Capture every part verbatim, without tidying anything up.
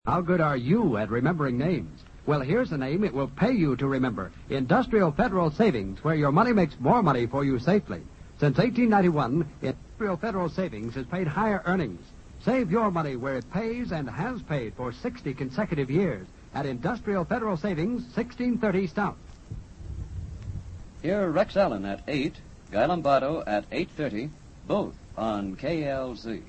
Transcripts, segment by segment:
How good are you at remembering names? Well, here's a name it will pay you to remember. Industrial Federal Savings, where your money makes more money for you safely. Since eighteen ninety-one, Industrial Federal Savings has paid higher earnings. Save your money where it pays and has paid for sixty consecutive years at Industrial Federal Savings, sixteen thirty South. Here, Rex Allen at eight, Guy Lombardo at eight thirty, both on K L Z.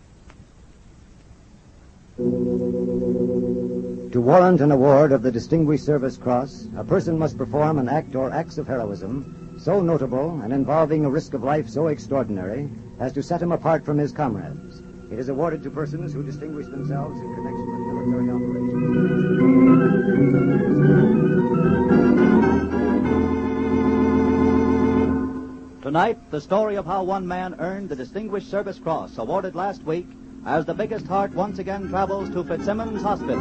To warrant an award of the Distinguished Service Cross, a person must perform an act or acts of heroism so notable and involving a risk of life so extraordinary as to set him apart from his comrades. It is awarded to persons who distinguish themselves in connection with military operations. Tonight, the story of how one man earned the Distinguished Service Cross awarded last week as the biggest heart once again travels to Fitzsimmons Hospital.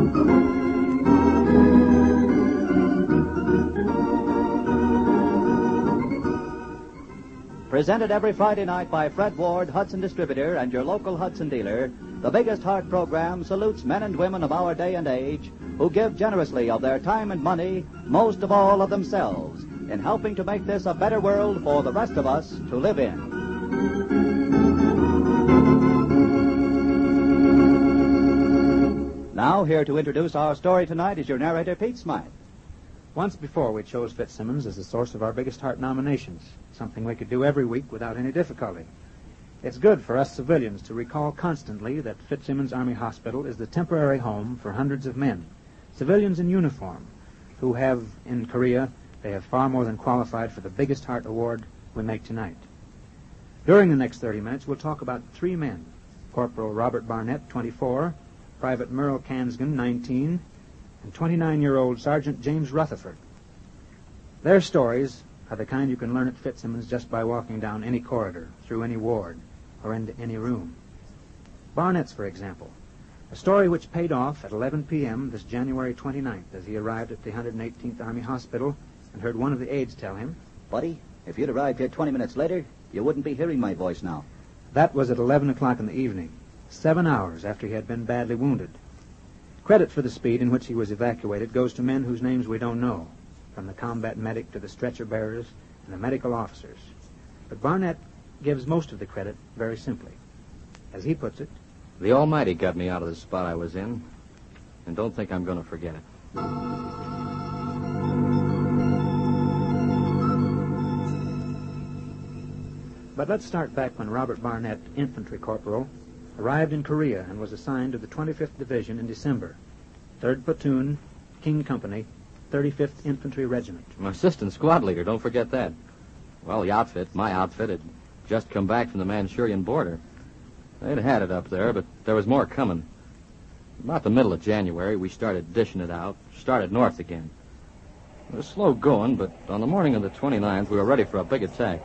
Presented every Friday night by Fred Ward, Hudson Distributor, and your local Hudson dealer, the Biggest Heart program salutes men and women of our day and age who give generously of their time and money, most of all of themselves, in helping to make this a better world for the rest of us to live in. Now, here to introduce our story tonight is your narrator, Pete Smythe. Once before, we chose Fitzsimmons as the source of our biggest heart nominations, something we could do every week without any difficulty. It's good for us civilians to recall constantly that Fitzsimmons Army Hospital is the temporary home for hundreds of men, civilians in uniform, who have, in Korea, they have far more than qualified for the biggest heart award we make tonight. During the next thirty minutes, we'll talk about three men: Corporal Robert Barnett, twenty-four, Private Merle Kansgen, nineteen, and twenty-nine-year-old Sergeant James Rutherford. Their stories are the kind you can learn at Fitzsimmons just by walking down any corridor, through any ward, or into any room. Barnett's, for example, a story which paid off at eleven p.m. this January twenty-ninth as he arrived at the one hundred eighteenth Army Hospital and heard one of the aides tell him, Buddy, if you'd arrived here twenty minutes later, you wouldn't be hearing my voice now. That was at eleven o'clock in the evening, seven hours after he had been badly wounded. Credit for the speed in which he was evacuated goes to men whose names we don't know, from the combat medic to the stretcher bearers and the medical officers. But Barnett gives most of the credit very simply. As he puts it, the Almighty got me out of the spot I was in, and don't think I'm going to forget it. But let's start back when Robert Barnett, infantry corporal, arrived in Korea and was assigned to the twenty-fifth Division in December, third Platoon, King Company, thirty-fifth Infantry Regiment. My assistant squad leader, don't forget that. Well, the outfit, my outfit, had just come back from the Manchurian border. They'd had it up there, but there was more coming. About the middle of January, we started dishing it out, started north again. It was slow going, but on the morning of the twenty-ninth, we were ready for a big attack.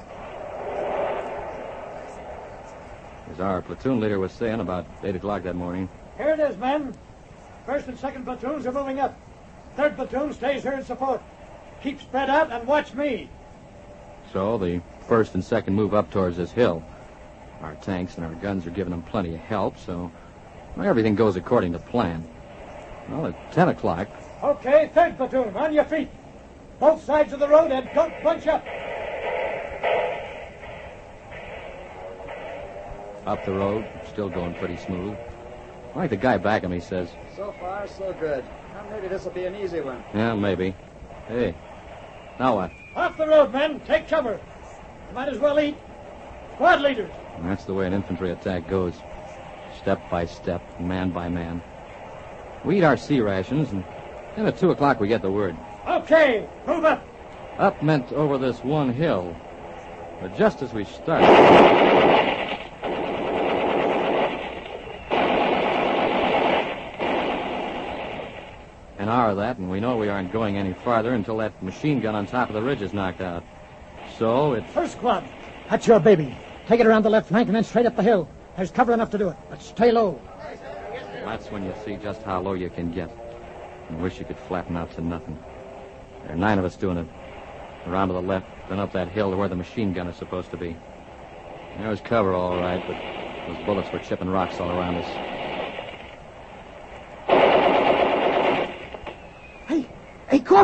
As our platoon leader was saying about eight o'clock that morning. Here it is, men. First and second platoons are moving up. Third platoon stays here in support. Keep spread out and watch me. So the first and second move up towards this hill. Our tanks and our guns are giving them plenty of help, so well, everything goes according to plan. Well, at ten o'clock... Okay, third platoon, on your feet. Both sides of the road and don't bunch up. Up the road, still going pretty smooth. I think the guy back of me says... So far, so good. Now maybe this will be an easy one. Yeah, maybe. Hey, now what? Off the road, men. Take cover. You might as well eat. Squad leaders. And that's the way an infantry attack goes. Step by step, man by man. We eat our C rations, and then at two o'clock we get the word. Okay, move up. Up meant over this one hill. But just as we started... An hour of that, and we know we aren't going any farther until that machine gun on top of the ridge is knocked out. So it... First squad. That's your baby. Take it around the left flank and then straight up the hill. There's cover enough to do it, but stay low. That's when you see just how low you can get. And wish you could flatten out to nothing. There are nine of us doing it. Around to the left, then up that hill to where the machine gun is supposed to be. There was cover all right, but those bullets were chipping rocks all around us.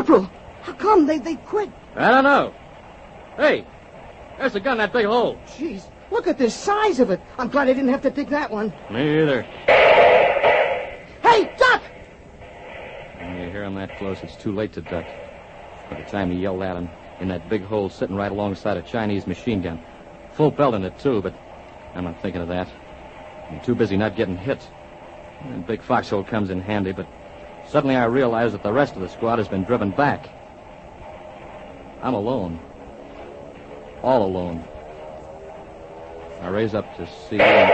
Corporal, how come they, they quit? I don't know. Hey, there's a gun in that big hole. Jeez, look at the size of it. I'm glad I didn't have to dig that one. Me either. Hey, duck! When you hear him that close, it's too late to duck. By the time he yelled at him, in that big hole sitting right alongside a Chinese machine gun. Full belt in it, too, but I'm not thinking of that. I'm too busy not getting hit. That big foxhole comes in handy, but suddenly I realize that the rest of the squad has been driven back. I'm alone. All alone. I raise up to see them.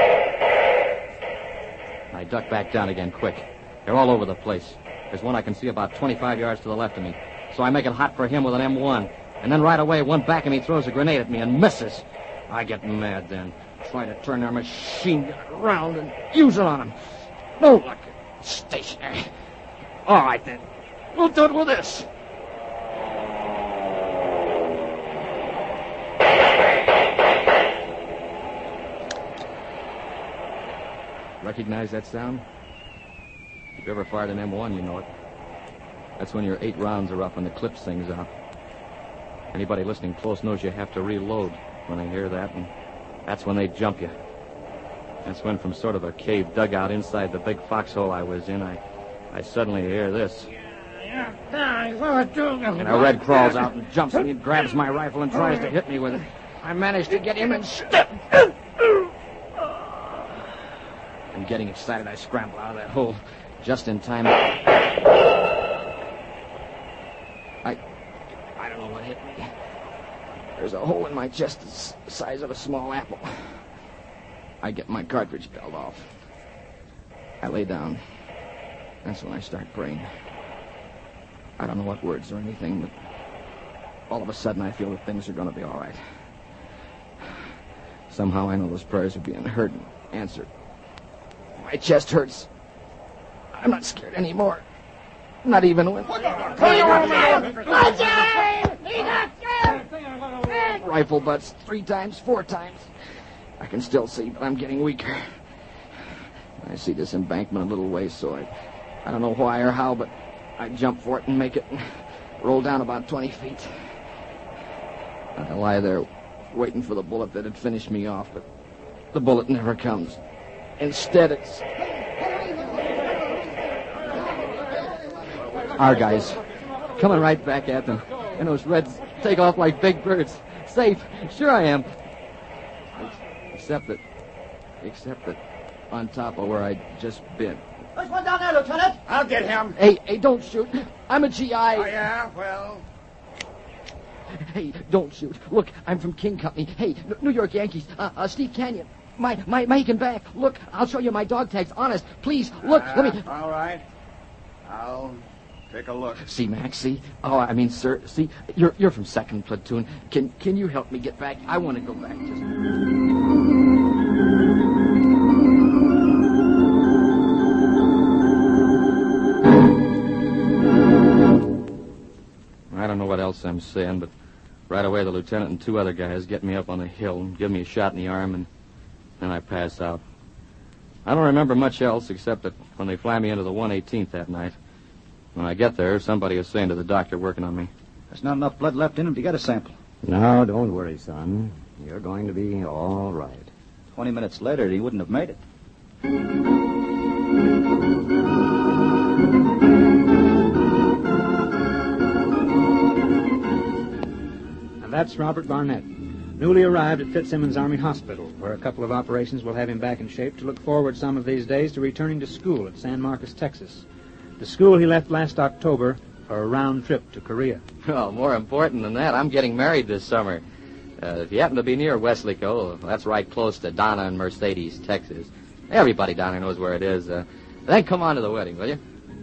I duck back down again quick. They're all over the place. There's one I can see about twenty-five yards to the left of me. So I make it hot for him with an M one. And then right away, one back of me throws a grenade at me and misses. I get mad then. Try to turn their machine gun around and use it on him. No luck. Stationary. All right, then. We'll do it with this. Recognize that sound? If you ever fired an M one, you know it. That's when your eight rounds are up and the clip sings out. Anybody listening close knows you have to reload when they hear that, and that's when they jump you. That's when, from sort of a cave dugout inside the big foxhole I was in, I, I suddenly hear this. And a red crawls out and jumps me and grabs my rifle and tries to hit me with it. I manage to get him instead. And getting excited, I scramble out of that hole just in time. I, I don't know what hit me. There's a hole in my chest that's the size of a small apple. I get my cartridge belt off. I lay down. That's when I start praying. I don't know what words or anything, but all of a sudden I feel that things are going to be all right. Somehow I know those prayers are being heard and answered. My chest hurts. I'm not scared anymore. Not even when... Rifle butts three times, four times. I can still see, but I'm getting weaker. I see this embankment a little ways, so I, I don't know why or how, but I jump for it and make it roll down about twenty feet. I lie there waiting for the bullet that had finished me off, but the bullet never comes. Instead, it's... Our guys, coming right back at them. And those Reds take off like big birds. Safe. Sure I am. Except that... Except that on top of where I'd just been. There's one down there, Lieutenant. I'll get him. Hey, hey, don't shoot. I'm a G I. Oh, yeah? Well... Hey, don't shoot. Look, I'm from King Company. Hey, N- New York Yankees. Uh, uh, Steve Canyon. My, my, Mike and back. Look, I'll show you my dog tags. Honest. Please, look, Uh, let me... All right. I'll take a look. See, Max, see? Oh, I mean, sir, see? You're you're from second Platoon. Can can you help me get back? I want to go back. Just... I don't know what else I'm saying, but right away the lieutenant and two other guys get me up on the hill and give me a shot in the arm, and then I pass out. I don't remember much else except that when they fly me into the one eighteenth that night, when I get there, somebody is saying to the doctor working on me, There's not enough blood left in him to get a sample. No, don't worry, son. You're going to be all right. Twenty minutes later, he wouldn't have made it. And that's Robert Barnett, newly arrived at Fitzsimmons Army Hospital, where a couple of operations will have him back in shape to look forward some of these days to returning to school at San Marcos, Texas. The school he left last October for a round trip to Korea. well, more important than that, I'm getting married this summer. Uh, if you happen to be near Weslaco, that's right close to Donna and Mercedes, Texas. Everybody down there knows where it is. Uh, then come on to the wedding, will you?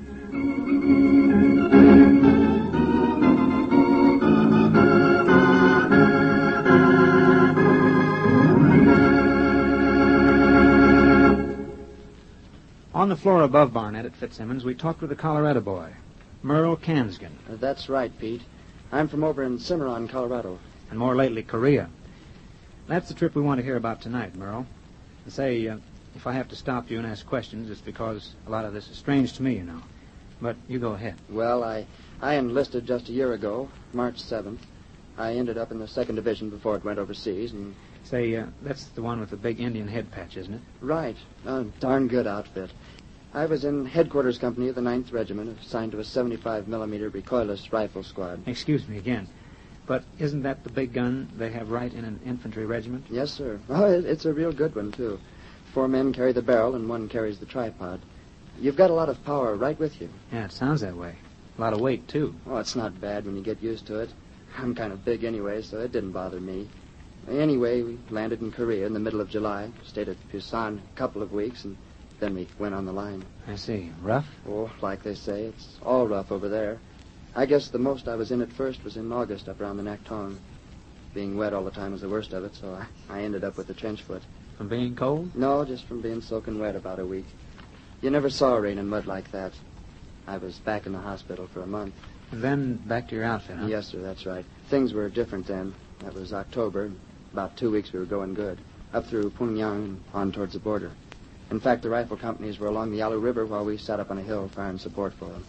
On the floor above Barnett at Fitzsimmons, we talked with a Colorado boy, Merle Kansgen, Uh, that's right, Pete. I'm from over in Cimarron, Colorado. and more lately, Korea. That's the trip we want to hear about tonight, Merle. And say, uh, if I have to stop you and ask questions, it's because a lot of this is strange to me, you know. But you go ahead. Well, I, I enlisted just a year ago, March seventh. I ended up in the second Division before it went overseas, and... Say, uh, that's the one with the big Indian head patch, isn't it? Right. A darn good outfit. I was in headquarters company of the ninth Regiment, assigned to a seventy-five millimeter recoilless rifle squad. Excuse me again. But isn't that the big gun they have right in an infantry regiment? Yes, sir. Oh, it, it's a real good one, too. Four men carry the barrel and one carries the tripod. You've got a lot of power right with you. Yeah, it sounds that way. A lot of weight, too. Oh, it's not bad when you get used to it. I'm kind of big anyway, so it didn't bother me. Anyway, we landed in Korea in the middle of July, stayed at Busan a couple of weeks, and then we went on the line. I see. Rough? Oh, like they say, it's all rough over there. I guess the most I was in at first was in August up around the Nakhtong. Being wet all the time was the worst of it, so I, I ended up with the trench foot. From being cold? No, just from being soaking wet about a week. You never saw rain and mud like that. I was back in the hospital for a month. And then back to your outfit, huh? Yes, sir, that's right. Things were different then. That was October. About two weeks we were going good. Up through Pungyang and on towards the border. In fact, the rifle companies were along the Yalu River while we sat up on a hill firing support for them.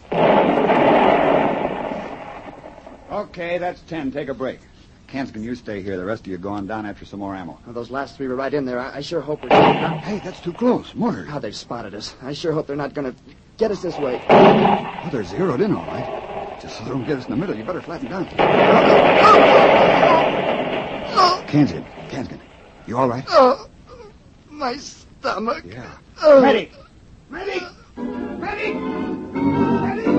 Okay, that's ten. Take a break. Kanskin, you stay here. The rest of you go on down after some more ammo. Well, those last three were right in there. I, I sure hope we're... Hey, that's too close. Mortar. How they've spotted us. I sure hope they're not going to get us this way. Oh, they're zeroed in all right. Just so they don't get us in the middle, you better flatten down. Kanskin, Kanskin, you all right? Oh, my stomach. Yeah. Oh. Medic! Medic! Medic! Medic!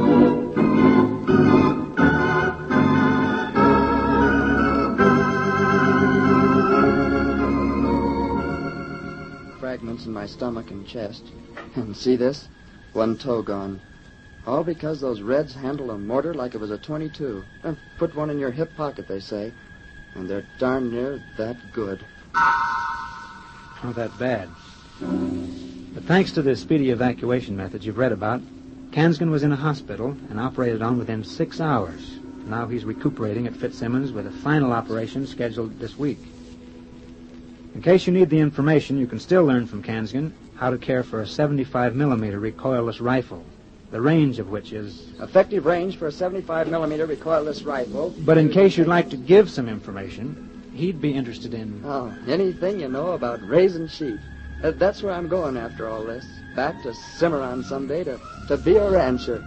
Fragments in my stomach and chest. And see this? One toe gone. All because those Reds handle a mortar like it was a twenty-two. And put one in your hip pocket, they say. And they're darn near that good. Not that bad. But thanks to the speedy evacuation methods you've read about, Kanskin was in a hospital and operated on within six hours. Now he's recuperating at Fitzsimmons with a final operation scheduled this week. In case you need the information, you can still learn from Kanskin how to care for a seventy-five millimeter recoilless rifle, the range of which is... Effective range for a seventy-five millimeter recoilless rifle. But in case you'd like to give some information, he'd be interested in... Oh, anything you know about raising sheep. Uh, that's where I'm going after all this. Back to Cimarron someday to, to be a rancher.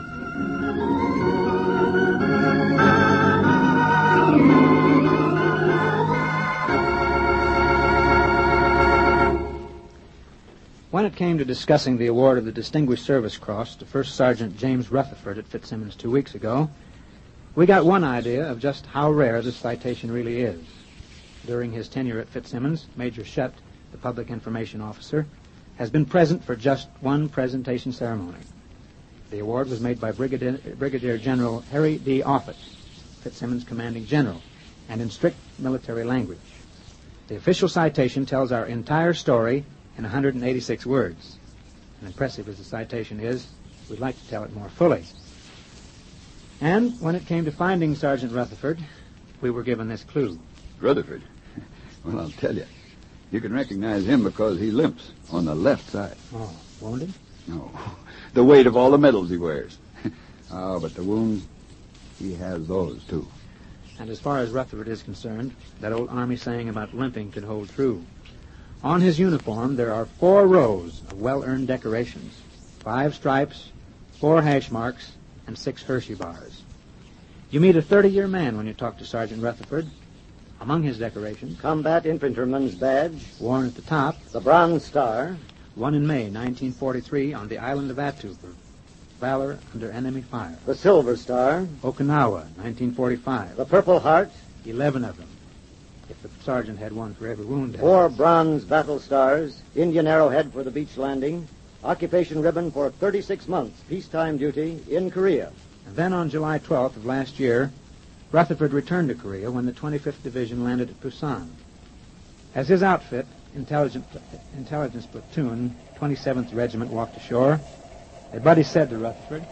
When it came to discussing the award of the Distinguished Service Cross to First Sergeant James Rutherford at Fitzsimmons two weeks ago, we got one idea of just how rare this citation really is. During his tenure at Fitzsimmons, Major Shutt, the public information officer, has been present for just one presentation ceremony. The award was made by Brigadier, Brigadier General Harry D. Offutt, Fitzsimmons commanding general, and in strict military language. The official citation tells our entire story in one hundred eighty-six words. And impressive as the citation is, we'd like to tell it more fully. And when it came to finding Sergeant Rutherford, we were given this clue. Rutherford? Well, I'll tell you. You can recognize him because he limps on the left side. Oh, wounded? No. The weight of all the medals he wears. Oh, but the wounds, he has those, too. And as far as Rutherford is concerned, that old Army saying about limping could hold true. On his uniform, there are four rows of well-earned decorations, five stripes, four hash marks, and six Hershey bars. You meet a thirty-year man when you talk to Sergeant Rutherford. Among his decorations... Combat Infantryman's Badge. Worn at the top. The Bronze Star. Won in May nineteen forty-three on the island of Attu for valor under enemy fire. The Silver Star. Okinawa, nineteen forty-five. The Purple Heart. Eleven of them. If the sergeant had one for every wound. Four Bronze Battle Stars. Indian Arrowhead for the beach landing. Occupation ribbon for thirty-six months. Peacetime duty in Korea. And then on July twelfth of last year, Rutherford returned to Korea when the twenty-fifth Division landed at Busan. As his outfit, intelligence, intelligence platoon, twenty-seventh Regiment, walked ashore, a buddy said to Rutherford,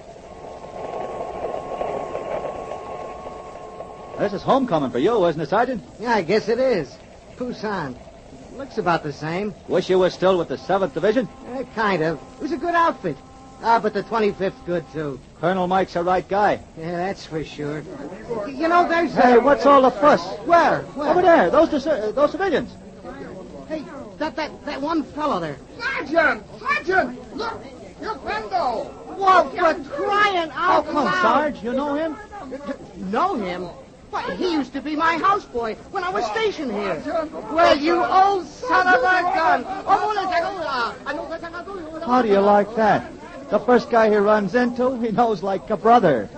"This is homecoming for you, isn't it, Sergeant?" Yeah, I guess it is. Busan. Looks about the same. Wish you were still with the seventh Division? Eh, kind of. It was a good outfit. Ah, but the twenty-fifth's good, too. Colonel Mike's the right guy. Yeah, that's for sure. You know, there's... Hey, uh, what's all the fuss? Where? Where? Over there. Those dis- uh, those civilians. Hey, that, that, that one fellow there. Sergeant! Sergeant! Look! Your Brendo! Well, for crying out Oh, come, loud. Sarge. You know him? Know him? Why, he used to be my houseboy when I was stationed here. Well, you old son of a gun. How do you like that? The first guy he runs into, he knows like a brother.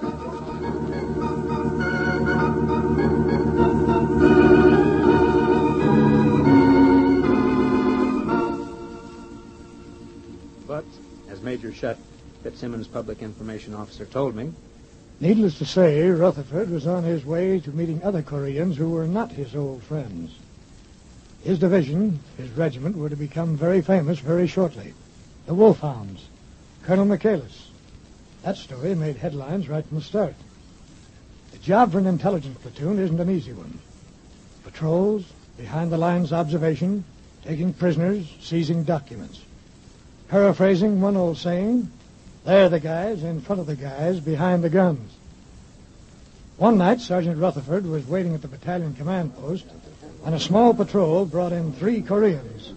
But, as Major Shutt, Fitzsimmons' public information officer, told me, needless to say, Rutherford was on his way to meeting other Koreans who were not his old friends. His division, his regiment, were to become very famous very shortly. The Wolfhounds, Colonel Michaelis. That story made headlines right from the start. The job for an intelligence platoon isn't an easy one. Patrols, behind-the-lines observation, taking prisoners, seizing documents. Paraphrasing one old saying, they're the guys in front of the guys behind the guns. One night, Sergeant Rutherford was waiting at the battalion command post, and a small patrol brought in three Koreans.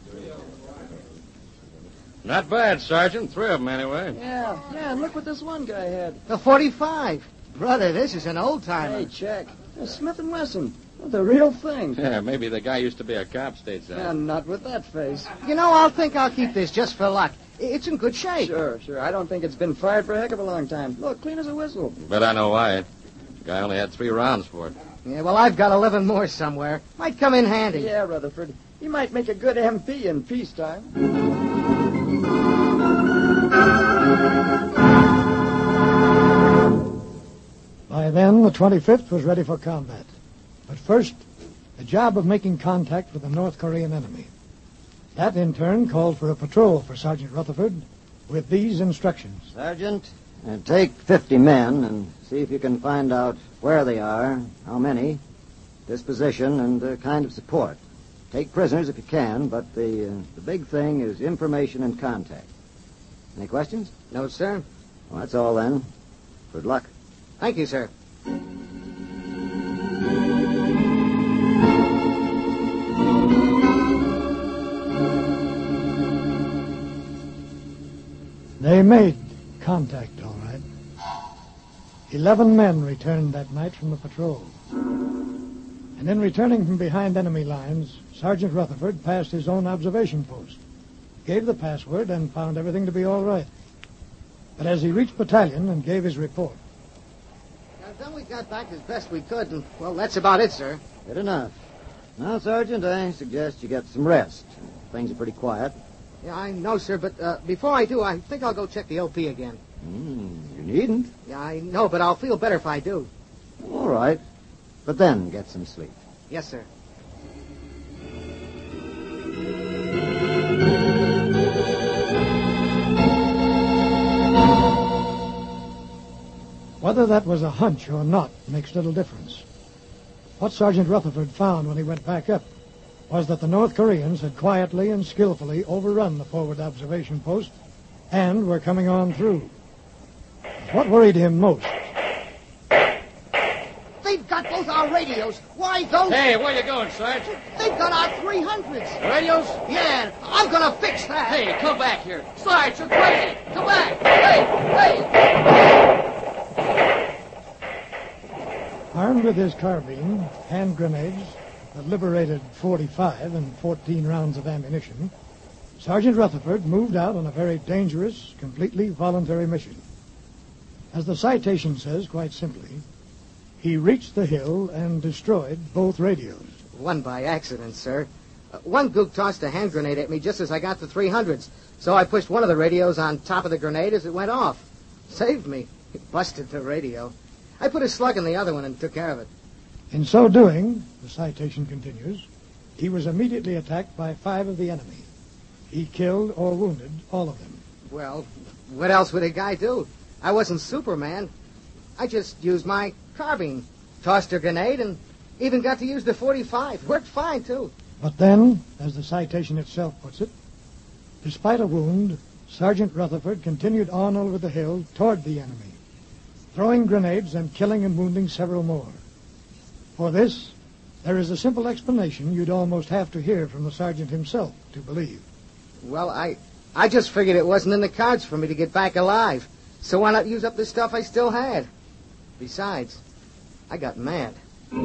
Not bad, Sergeant. Three of them, anyway. Yeah, yeah, and look what this one guy had. The forty-five. Brother, this is an old-timer. Hey, check. A Smith and Wesson. The real thing. Yeah, maybe the guy used to be a cop stateside. Yeah, not with that face. You know, I'll think I'll keep this just for luck. It's in good shape. Sure, sure. I don't think it's been fired for a heck of a long time. Look, clean as a whistle. But I know why. The guy only had three rounds for it. Yeah, well, I've got eleven more somewhere. Might come in handy. Yeah, Rutherford. He might make a good M P in peacetime. By then, the twenty-fifth was ready for combat. But first, the job of making contact with the North Korean enemy. That, in turn, called for a patrol for Sergeant Rutherford with these instructions. Sergeant, uh, take fifty men and see if you can find out where they are, how many, disposition, and uh, kind of support. Take prisoners if you can, but the, uh, the big thing is information and contact. Any questions? No, sir. Well, that's all then. Good luck. Thank you, sir. They made contact, all right. Eleven men returned that night from the patrol. And in returning from behind enemy lines, Sergeant Rutherford passed his own observation post, gave the password, and found everything to be all right. But as he reached battalion and gave his report... Now, then we got back as best we could, and, well, that's about it, sir. Good enough. Now, Sergeant, I suggest you get some rest. Things are pretty quiet. Yeah, I know, sir, but uh, before I do, I think I'll go check the O P again. Mm, you needn't. Yeah, I know, but I'll feel better if I do. All right. But then get some sleep. Yes, sir. Whether that was a hunch or not makes little difference. What Sergeant Rutherford found when he went back up was that the North Koreans had quietly and skillfully overrun the forward observation post and were coming on through. What worried him most... They've got both our radios. Why, those... Hey, where you going, Sarge? They've got our three hundreds. Radios? Yeah, I'm going to fix that. Hey, come back here. Sarge, you're crazy. Come back. Hey, hey. Armed with his carbine, hand grenades, a liberated forty-five and fourteen rounds of ammunition, Sergeant Rutherford moved out on a very dangerous, completely voluntary mission. As the citation says, quite simply, he reached the hill and destroyed both radios. One by accident, sir. Uh, one gook tossed a hand grenade at me just as I got the three hundreds, so I pushed one of the radios on top of the grenade as it went off. Saved me. It busted the radio. I put a slug in the other one and took care of it. In so doing, the citation continues, he was immediately attacked by five of the enemy. He killed or wounded all of them. Well, what else would a guy do? I wasn't Superman. I just used my carbine, tossed a grenade, and even got to use the forty-five. Worked fine, too. But then, as the citation itself puts it, despite a wound, Sergeant Rutherford continued on over the hill toward the enemy, throwing grenades and killing and wounding several more. For this, there is a simple explanation you'd almost have to hear from the sergeant himself to believe. Well, I, I just figured it wasn't in the cards for me to get back alive. So why not use up the stuff I still had? Besides, I got mad.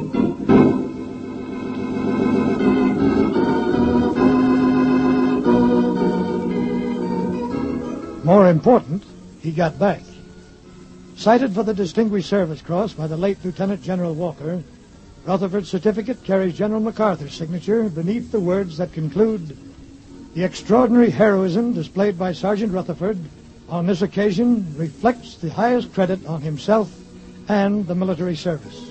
More important, he got back. Cited for the Distinguished Service Cross by the late Lieutenant General Walker, Rutherford's certificate carries General MacArthur's signature beneath the words that conclude, "The extraordinary heroism displayed by Sergeant Rutherford on this occasion reflects the highest credit on himself and the military service."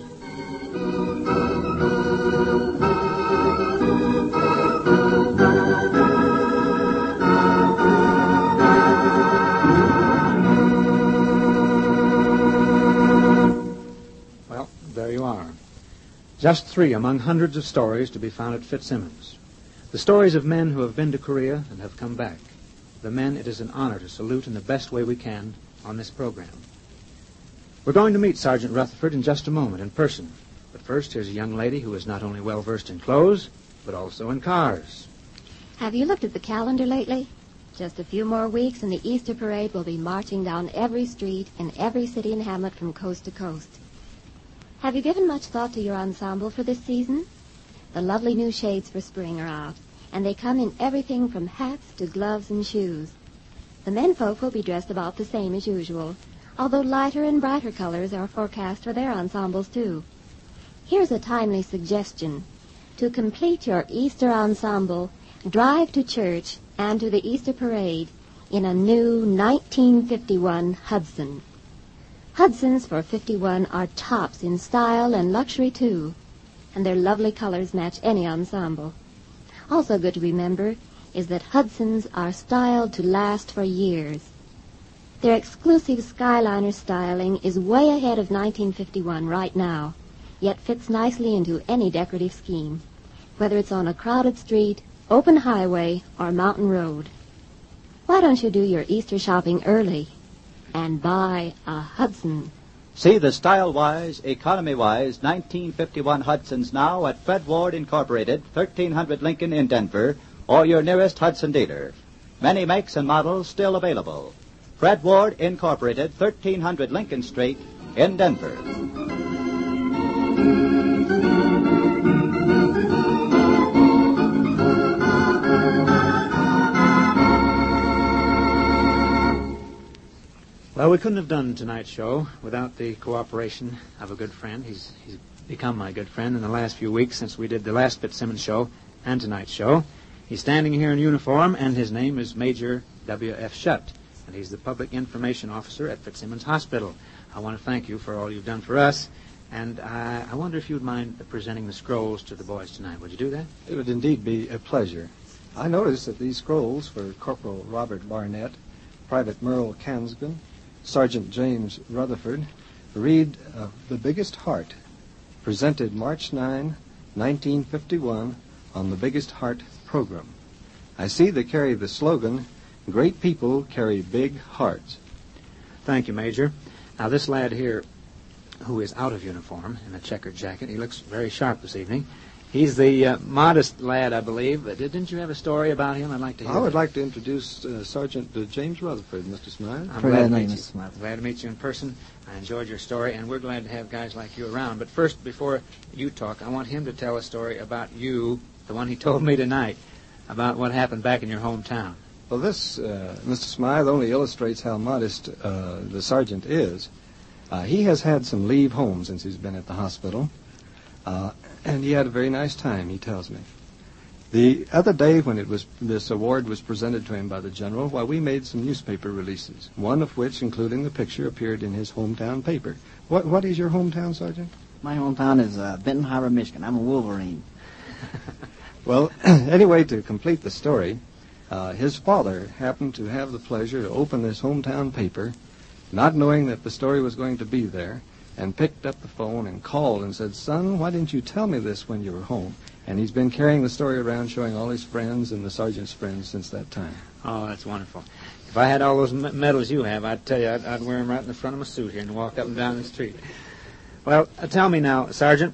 Well, there you are. Just three among hundreds of stories to be found at Fitzsimmons. The stories of men who have been to Korea and have come back. The men it is an honor to salute in the best way we can on this program. We're going to meet Sergeant Rutherford in just a moment in person. But first, here's a young lady who is not only well-versed in clothes, but also in cars. Have you looked at the calendar lately? Just a few more weeks and the Easter parade will be marching down every street in every city and hamlet from coast to coast. Have you given much thought to your ensemble for this season? The lovely new shades for spring are out, and they come in everything from hats to gloves and shoes. The menfolk will be dressed about the same as usual, although lighter and brighter colors are forecast for their ensembles, too. Here's a timely suggestion. To complete your Easter ensemble, drive to church and to the Easter parade in a new nineteen fifty-one Hudson. Hudsons for fifty-one are tops in style and luxury, too, and their lovely colors match any ensemble. Also good to remember is that Hudsons are styled to last for years. Their exclusive Skyliner styling is way ahead of nineteen fifty-one right now, yet fits nicely into any decorative scheme, whether it's on a crowded street, open highway, or mountain road. Why don't you do your Easter shopping early and buy a Hudson? See the style-wise, economy-wise nineteen fifty-one Hudsons now at Fred Ward Incorporated, thirteen hundred Lincoln in Denver, or your nearest Hudson dealer. Many makes and models still available. Fred Ward Incorporated, thirteen hundred Lincoln Street in Denver. Well, we couldn't have done tonight's show without the cooperation of a good friend. He's, he's become my good friend in the last few weeks since we did the last Fitzsimmons show and tonight's show. He's standing here in uniform, and his name is Major W F Shutt, and he's the Public Information Officer at Fitzsimmons Hospital. I want to thank you for all you've done for us, and I, I wonder if you'd mind presenting the scrolls to the boys tonight. Would you do that? It would indeed be a pleasure. I noticed that these scrolls were Corporal Robert Barnett, Private Merle Kansgen, Sergeant James Rutherford, read of the Biggest Heart, presented March ninth, nineteen fifty-one, on the Biggest Heart program. I see they carry the slogan, "Great people carry big hearts." Thank you, Major. Now, this lad here, who is out of uniform in a checkered jacket, he looks very sharp this evening. He's the uh, modest lad, I believe. Uh, didn't you have a story about him? I'd like to hear I would it. like to introduce uh, Sergeant uh, James Rutherford, Mister Smythe. I'm glad to meet you. Glad to meet you in person. I enjoyed your story, and we're glad to have guys like you around. But first, before you talk, I want him to tell a story about you, the one he told me tonight, about what happened back in your hometown. Well, this, uh, Mister Smythe, only illustrates how modest uh, the sergeant is. Uh, he has had some leave home since he's been at the hospital. Uh, and he had a very nice time, he tells me. The other day when it was this award was presented to him by the general, why, we made some newspaper releases, one of which, including the picture, appeared in his hometown paper. What What is your hometown, Sergeant? My hometown is uh, Benton Harbor, Michigan. I'm a Wolverine. Well, anyway, to complete the story, uh, his father happened to have the pleasure to open this hometown paper, not knowing that the story was going to be there, and picked up the phone and called and said, "Son, why didn't you tell me this when you were home?" And he's been carrying the story around, showing all his friends and the sergeant's friends since that time. Oh, that's wonderful. If I had all those m- medals you have, I'd tell you, I'd, I'd wear them right in the front of my suit here and walk up and down the street. Well, uh, tell me now, Sergeant,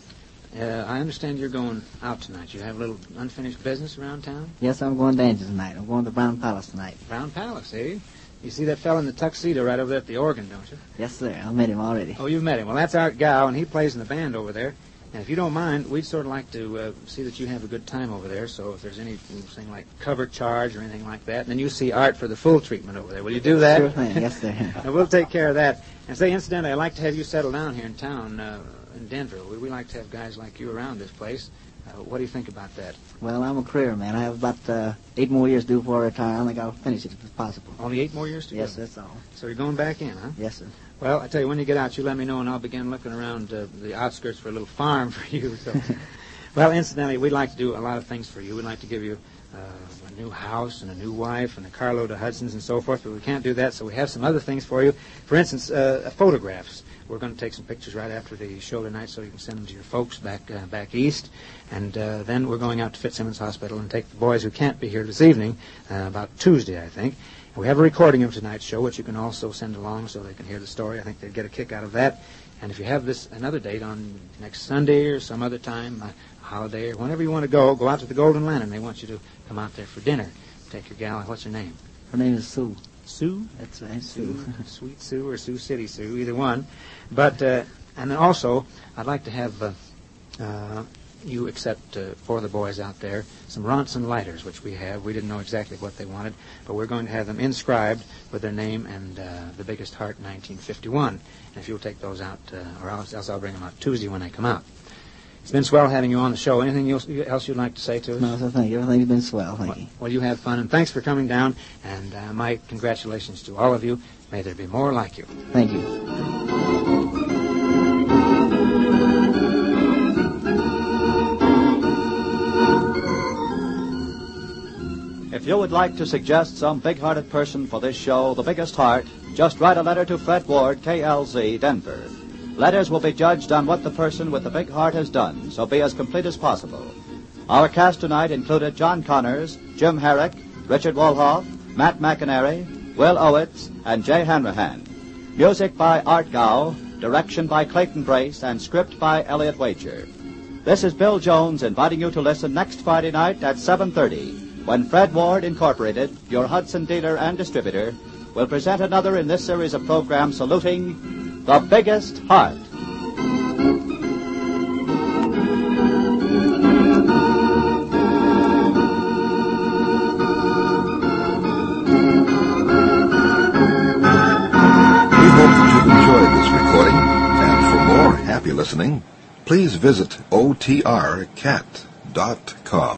uh, I understand you're going out tonight. You have a little unfinished business around town? Yes, I'm going dancing tonight. I'm going to Brown Palace tonight. Brown Palace, eh? You see that fellow in the tuxedo right over there at the organ, don't you? Yes, sir. I met him already. Oh, you've met him. Well, that's Art Gow, and he plays in the band over there. And if you don't mind, we'd sort of like to uh, see that you have a good time over there. So if there's anything like cover charge or anything like that, then you see Art for the full treatment over there. Will you do that? Sure thing. Yes, sir. And we'll take care of that. And say, incidentally, I'd like to have you settle down here in town, uh, in Denver. We, we like to have guys like you around this place. Uh, what do you think about that? Well, I'm a career man. I have about uh, eight more years to do before I retire. I think I'll finish it if it's possible. Only eight more years to yes, go? Yes, that's all. So you're going back in, huh? Yes, sir. Well, I tell you, when you get out, you let me know, and I'll begin looking around uh, the outskirts for a little farm for you. So, well, incidentally, we'd like to do a lot of things for you. We'd like to give you uh, a new house and a new wife and a carload of Hudsons and so forth, but we can't do that, so we have some other things for you. For instance, uh, photographs. We're going to take some pictures right after the show tonight so you can send them to your folks back uh, back east. And uh, then we're going out to Fitzsimmons Hospital and take the boys who can't be here this evening, uh, about Tuesday, I think. And we have a recording of tonight's show, which you can also send along so they can hear the story. I think they'd get a kick out of that. And if you have this another date on next Sunday or some other time, a holiday, or whenever you want to go, go out to the Golden Lantern. They want you to come out there for dinner. Take your gal. What's her name? Her name is Sue. Sue? That's right, Sue. Sue. Sweet Sue or Sioux City Sue, either one. But, uh, and then also, I'd like to have uh, uh, you accept uh, for the boys out there some Ronson lighters, which we have. We didn't know exactly what they wanted, but we're going to have them inscribed with their name and uh, the biggest heart nineteen fifty-one. And if you'll take those out, uh, or else, else I'll bring them out Tuesday when they come out. It's been swell having you on the show. Anything else, else you'd like to say to us? No, sir, thank you. Everything's been swell, thank well, you. Well, you have fun, and thanks for coming down, and uh, my congratulations to all of you. May there be more like you. Thank you. If you would like to suggest some big-hearted person for this show, The Biggest Heart, just write a letter to Fred Ward, K L Z, Denver. Letters will be judged on what the person with the big heart has done, so be as complete as possible. Our cast tonight included John Connors, Jim Herrick, Richard Wolhoff, Matt McInerney, Will Owitz, and Jay Hanrahan. Music by Art Gow, direction by Clayton Brace, and script by Elliot Wager. This is Bill Jones inviting you to listen next Friday night at seven thirty, when Fred Ward, Incorporated, your Hudson dealer and distributor, will present another in this series of programs saluting The Biggest Heart. We hope that you've enjoyed this recording, and for more happy listening, please visit O T R cat dot com.